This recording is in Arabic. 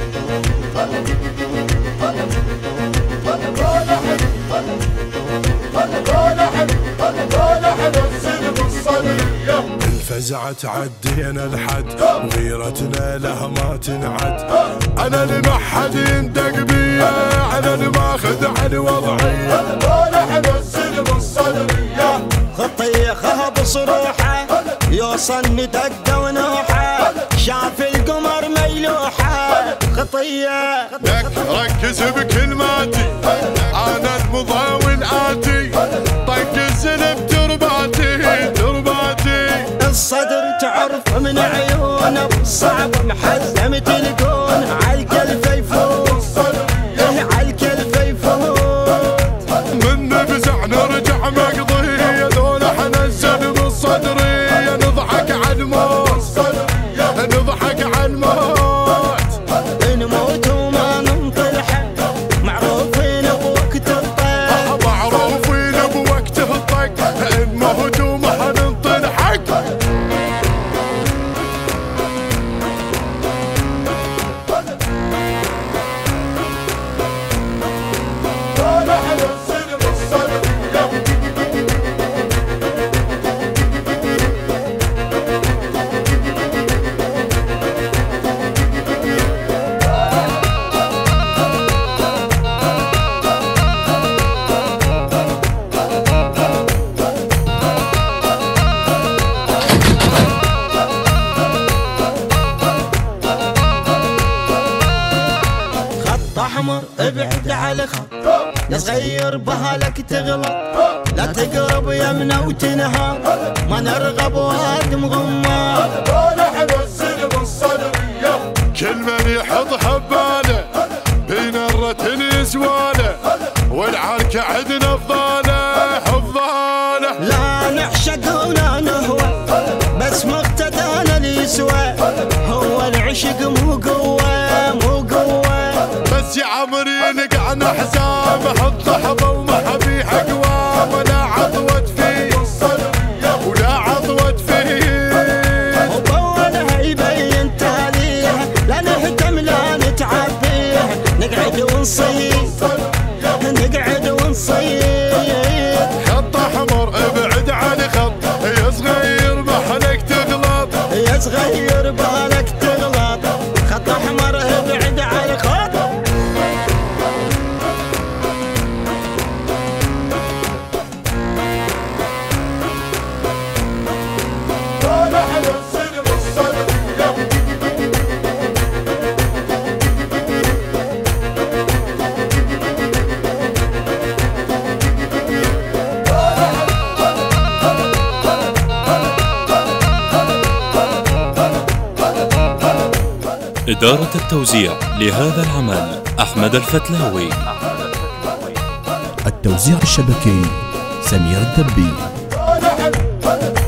الفزعة تعدينا الحد وغيرتنا لها ما تنعد. انا اللي ما حد يندق بيا، انا اللي ماخذ عن وضعي. خطية خهب صروحه يوصل ندق ونوحه، شاف القمر ميلوحه. خطية ركز بكلماتي، انا المضاون آتي، طق الزلم ترباتي ترباتي. الصدر تعرف من عيونه، صعب محزم تلقون عالكلفه يفوت، عالكلفه يفوت. من نفزع نرجع مقضية، ذول حنزل بالصدري. نضحك عالموت نضحك عالموت، نموت وما ننطلح، معروفين بوقت الطق، معروفين بوقت الطق. نموت وما ننطلحك. احمر ابعد على خط، لا صغير بهالك تغلط، لا تقرب يمنا وتنهى، ما نرغب وادم غمار. كل من يحط حباله بنرة يسواله، والعركة عدنا فضاله فضاله. لا نعشق ولا نهوى، بس مقتدانا اللي يسوى، هو العشق مو قوة مو قوة. بس يا عمري نقعنا حسام، حط حظه وما حبي حقوام. ولا عطوت فيه ولا عطوت فيه، وبولها يبين تاليه، لا نهتم لا نتعبيه، نقعد ونصيد نقعد ونصيد. خط احمر ابعد عن خط، يا صغير محلك تغلط، يا صغير بالك تغلط. خط احمر ابعد عن خط. إدارة التوزيع لهذا العمل أحمد الفتلاوي. التوزيع الشبكي سمير الدبي.